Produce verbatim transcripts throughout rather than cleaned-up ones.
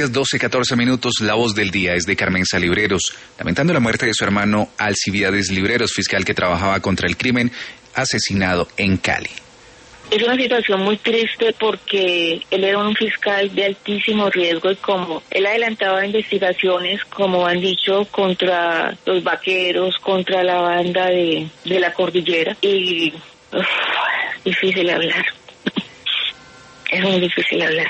doce, catorce minutos, la voz del día es de Carmenza Libreros, lamentando la muerte de su hermano Alcibiades Libreros, fiscal que trabajaba contra el crimen, asesinado en Cali. Es una situación muy triste porque él era un fiscal de altísimo riesgo y como él adelantaba investigaciones, como han dicho, contra los vaqueros, contra la banda de, de la cordillera y uf, difícil hablar, es muy difícil hablar.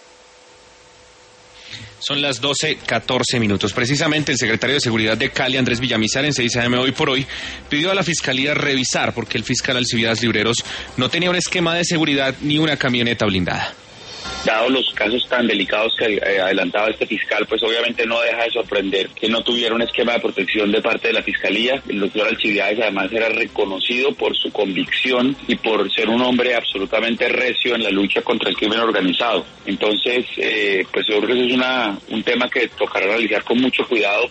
Son las doce, catorce minutos. Precisamente el secretario de Seguridad de Cali, Andrés Villamizar, en seis a eme Hoy por Hoy, pidió a la Fiscalía revisar porque el fiscal Alcibiades Libreros no tenía un esquema de seguridad ni una camioneta blindada. Dado los casos tan delicados que eh, adelantaba este fiscal, pues obviamente no deja de sorprender que no tuviera un esquema de protección de parte de la Fiscalía. El doctor Alcibiades además era reconocido por su convicción y por ser un hombre absolutamente recio en la lucha contra el crimen organizado. Entonces, eh, pues yo creo que eso es una, un tema que tocará analizar con mucho cuidado.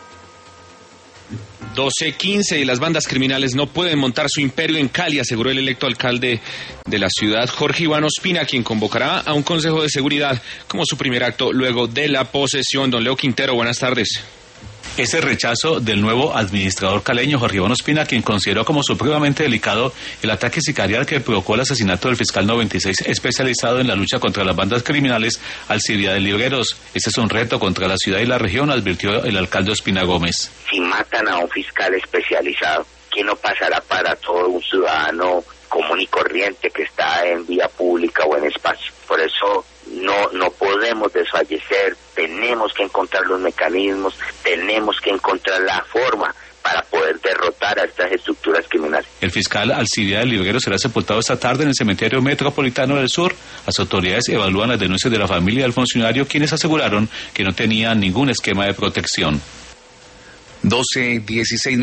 doce quince y las bandas criminales no pueden montar su imperio en Cali, aseguró el electo alcalde de la ciudad, Jorge Iván Ospina, quien convocará a un consejo de seguridad como su primer acto luego de la posesión. Don Leo Quintero, buenas tardes. Ese rechazo del nuevo administrador caleño, Jorge Iván Ospina, quien consideró como supremamente delicado el ataque sicarial que provocó el asesinato del fiscal noventa y seis especializado en la lucha contra las bandas criminales, Alcibiades Libreros. Este es un reto contra la ciudad y la región, advirtió el alcalde Ospina Gómez. Si matan a un fiscal especializado, ¿qué no pasará para todo un ciudadano común y corriente que está en vía pública o en espacio? Por eso no no podemos desfallecer, tenemos que encontrar los mecanismos, tenemos que encontrar la forma para poder derrotar a estas estructuras criminales. El fiscal Alcibiades Libreros será sepultado esta tarde en el cementerio metropolitano del sur. Las autoridades evalúan las denuncias de la familia del funcionario, quienes aseguraron que no tenían ningún esquema de protección. doce, dieciséis